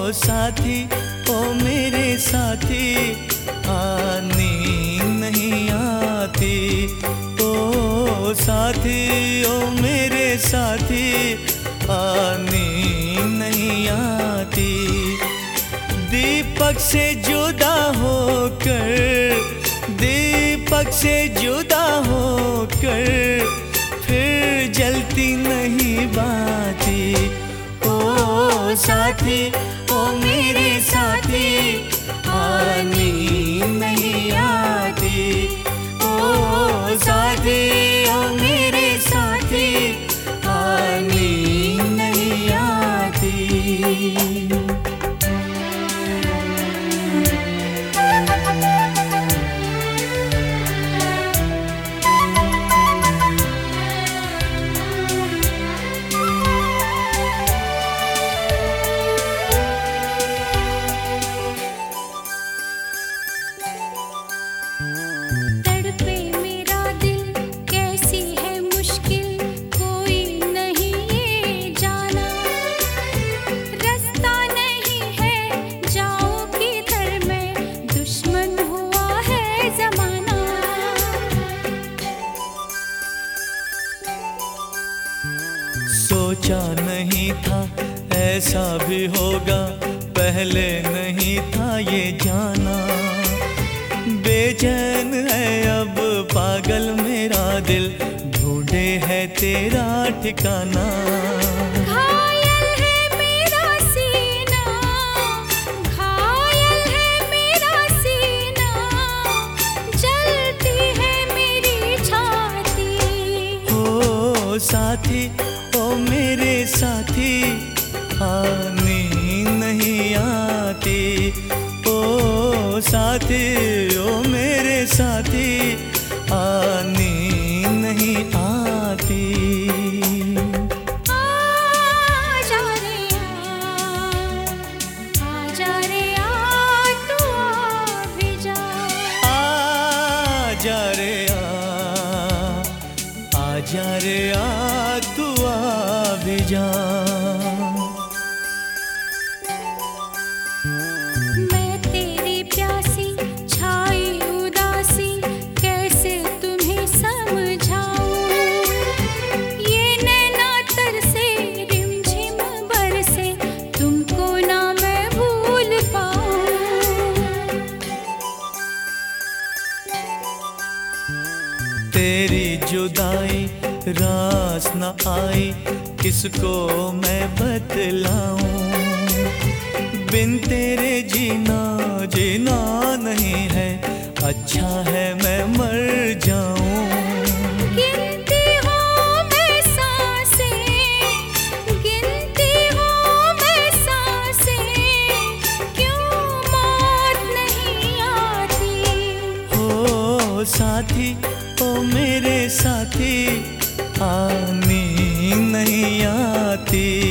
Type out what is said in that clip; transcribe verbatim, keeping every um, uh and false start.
साथी ओ मेरे साथी, आनी नहीं आती। ओ साथी ओ मेरे साथी, आनी नहीं आती। दीपक से जुदा होकर, दीपक से जुदा होकर फिर जलती नहीं बाती। ओ साथी ओ मेरे साथी, आनी नहीं आती। ओ साथी ओ मेरे साथी, आनी नहीं आती। सोचा नहीं था ऐसा भी होगा, पहले नहीं था ये जाना। बेचैन है अब पागल मेरा दिल, ढूंढे है तेरा ठिकाना। घायल है मेरा सीना, घायल है मेरा सीना, जलती है मेरी छाती। ओ साथी ओ मेरे साथी, आनी नहीं आती। ओ साथी ओ मेरे साथी, आनी नहीं आती। आजा रे आ, आजा रे आ, तू आ भी जा। आजा रे आ, आजा रे आ, तू आ भी जा। मैं तेरी प्यासी छाई उदासी, कैसे तुम्हें समझाऊं। ये नैना तरसे रिमझिम बरसे, तुमको ना मैं भूल पाऊं। तेरी जुदाई रास न आई, किसको मैं बतलाऊं। बिन तेरे जीना जीना नहीं है, अच्छा है मैं मर जाऊं। गिनती हूँ मैं सांसें, गिनती हूँ मैं सांसें, क्यों मौत नहीं आती। ओ साथी ओ मेरे साथी, आनी नहीं आती।